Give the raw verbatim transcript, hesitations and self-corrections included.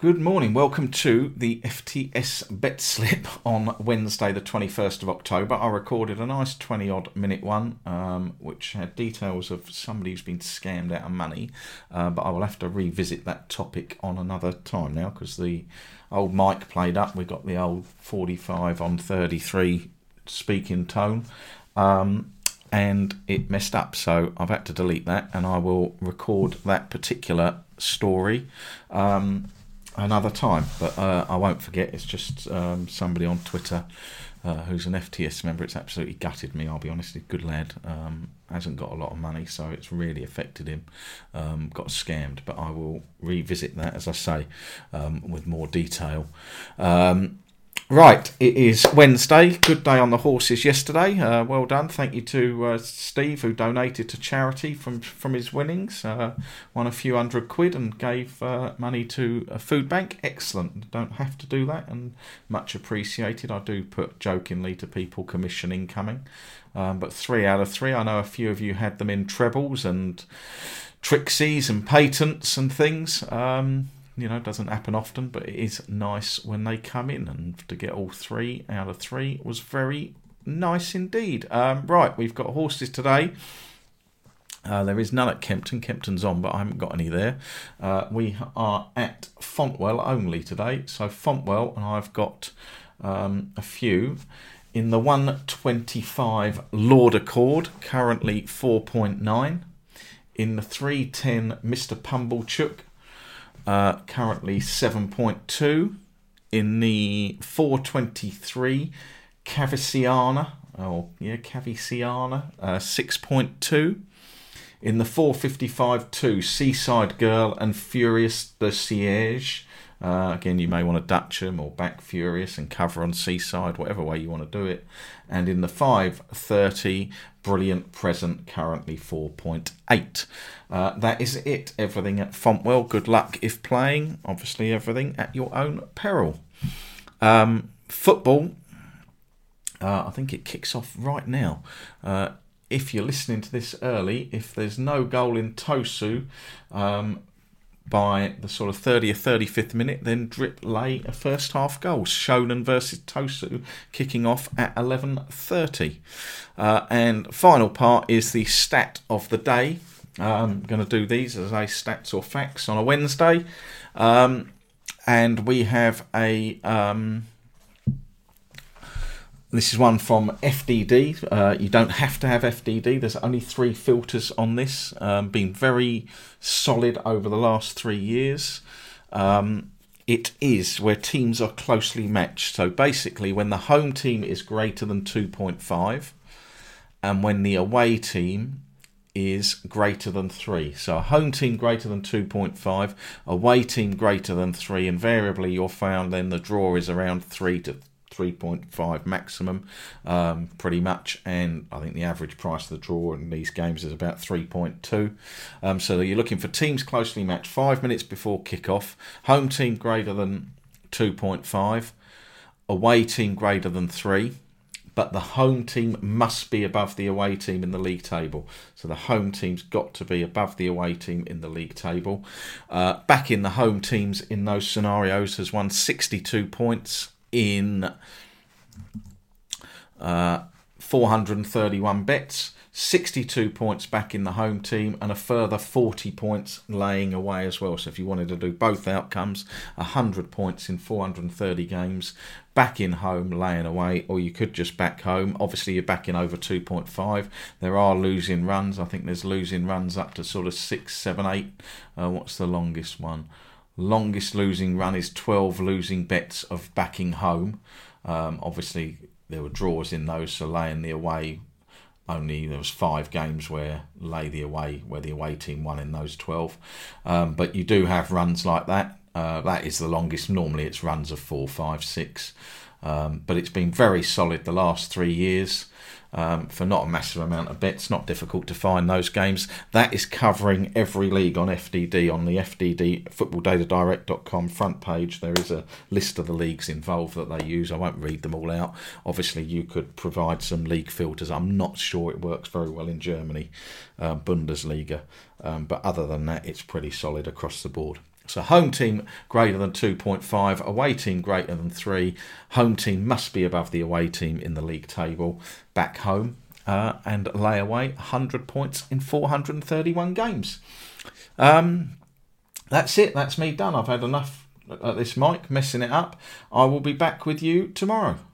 Good morning. Welcome to the F T S Bet Slip on Wednesday, the twenty-first of October. I recorded a nice twenty-odd minute one, um, which had details of somebody who's been scammed out of money. Uh, but I will have to revisit that topic on another time now because the old mic played up. We got the old forty-five on thirty-three speaking tone. Um, and it messed up. So I've had to delete that, and I will record that particular story um, another time, but uh, I won't forget. It's just um, somebody on Twitter uh, who's an F T S member. It's absolutely gutted me, I'll be honest. He's a good lad, um, hasn't got a lot of money, so it's really affected him. Um, got scammed, but I will revisit that, as I say, um, with more detail. Um, Right, it is Wednesday. Good day on the horses yesterday. Uh, well done. Thank you to uh, Steve, who donated to charity from from his winnings. Uh, won a few hundred quid and gave uh, money to a food bank. Excellent. Don't have to do that, and much appreciated. I do put jokingly to people commission incoming. Um, but three out of three. I know a few of you had them in trebles and trixies and patents and things. Um... You know, it doesn't happen often, but it is nice when they come in, and to get all three out of three was very nice indeed. Um, right, we've got horses today. Uh, there is none at Kempton. Kempton's on, but I haven't got any there. Uh, we are at Fontwell only today. So Fontwell, and I've got um, a few. In the one twenty-five Lord Accord, currently four point nine. In the three ten Mister Pumblechook, Uh, currently seven point two. In the four twenty-three Caviciana, oh yeah, Caviciana, uh, six point two. In the four fifty-five two Seaside Girl and Furious the Siege. Uh, again, you may want to Dutch them or back Furious and cover on Seaside, whatever way you want to do it. And in the five thirty Brilliant Present, currently four point eight. Uh, that is it. Everything at Fontwell. Good luck if playing. Obviously, everything at your own peril. Um, football, uh, I think it kicks off right now. Uh, if you're listening to this early, if there's no goal in Tosu um, by the sort of thirtieth, thirty-fifth minute, then Drip lay a first half goal. Shonan versus Tosu, kicking off at eleven thirty. Uh, and final part is the stat of the day. I'm going to do these as a stats or facts on a Wednesday. Um, and we have a... Um, this is one from F D D. Uh, you don't have to have F D D. There's only three filters on this. Um, been very solid over the last three years. Um, it is where teams are closely matched. So basically, when the home team is greater than two point five, and when the away team is greater than three. So a home team greater than two point five, away team greater than three. Invariably, you'll find then the draw is around three to three point five maximum, um, pretty much. And I think the average price of the draw in these games is about three point two. Um, so you're looking for teams closely matched five minutes before kick-off. Home team greater than two point five. Away team greater than three. But the home team must be above the away team in the league table. So the home team's got to be above the away team in the league table. Uh, back in the home teams in those scenarios has won sixty-two points in uh, four hundred thirty-one bets. sixty-two points back in the home team, and a further forty points laying away as well. So if you wanted to do both outcomes, one hundred points in four hundred thirty games, back in home, laying away, or you could just back home. Obviously, you're backing over two point five. There are losing runs. I think there's losing runs up to sort of six, seven, eight. Uh, what's the longest one? Longest losing run is twelve losing bets of backing home. Um, obviously, there were draws in those, so laying the away, only there was five games where lay the away, where the away team won in those twelve. Um, but you do have runs like that. Uh, that is the longest. Normally it's runs of four, five, six. Um, but it's been very solid the last three years. Um, for not a massive amount of bets. Not difficult to find those games. That is covering every league on F D D. On the F D D football data direct dot com front page, there is a list of the leagues involved that they use. I won't read them all out. Obviously, you could provide some league filters. I'm not sure it works very well in Germany, uh, Bundesliga. Um, but other than that, it's pretty solid across the board. So home team greater than two point five, away team greater than three. Home team must be above the away team in the league table back home, uh, and lay away one hundred points in four hundred thirty-one games. Um, that's it. That's me done. I've had enough at this mic, messing it up. I will be back with you tomorrow.